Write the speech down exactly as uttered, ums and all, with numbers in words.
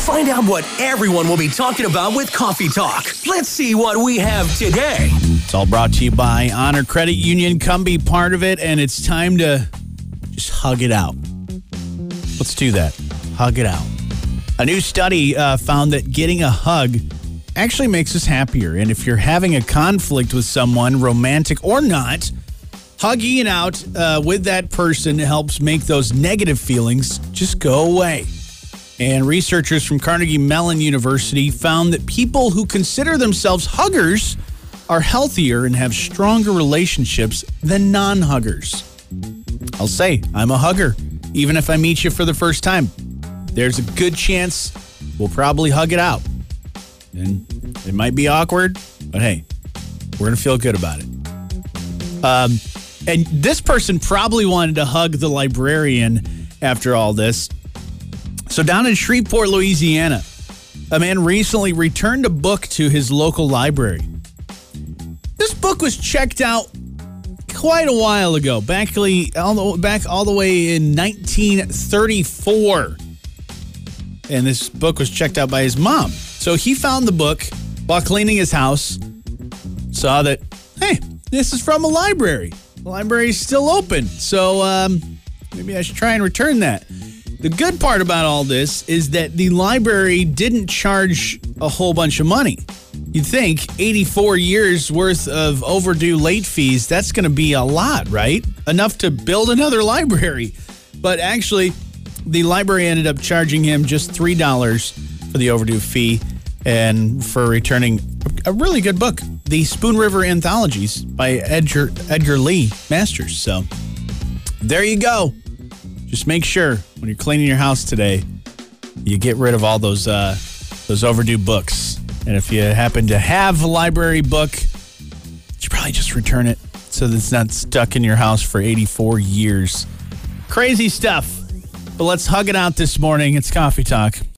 Find out what everyone will be talking about with Coffee Talk. Let's see what we have today. It's all brought to you by Honor Credit Union. Come be part of it, and it's time to just hug it out. Let's do that. Hug it out. A new study uh, found that getting a hug actually makes us happier. And if you're having a conflict with someone, romantic or not, hugging it out uh, with that person helps make those negative feelings just go away. And researchers from Carnegie Mellon University found that people who consider themselves huggers are healthier and have stronger relationships than non-huggers. I'll say, I'm a hugger, even if I meet you for the first time. There's a good chance we'll probably hug it out. And it might be awkward, but hey, we're going to feel good about it. Um, and this person probably wanted to hug the librarian after all this. So down in Shreveport, Louisiana, a man recently returned a book to his local library. This book was checked out quite a while ago, back all the, back all the way in nineteen thirty-four. And this book was checked out by his mom. So he found the book while cleaning his house, saw that, hey, this is from a library. The library's still open, so um, maybe I should try and return that. The good part about all this is that the library didn't charge a whole bunch of money. You'd think eighty-four years worth of overdue late fees, that's going to be a lot, right? Enough to build another library. But actually, the library ended up charging him just three dollars for the overdue fee and for returning a really good book, The Spoon River Anthologies by Edgar, Edgar Lee Masters. So there you go. Just make sure when you're cleaning your house today, you get rid of all those uh, those overdue books. And if you happen to have a library book, you should probably just return it so that it's not stuck in your house for eighty-four years. Crazy stuff. But let's hug it out this morning. It's Coffee Talk.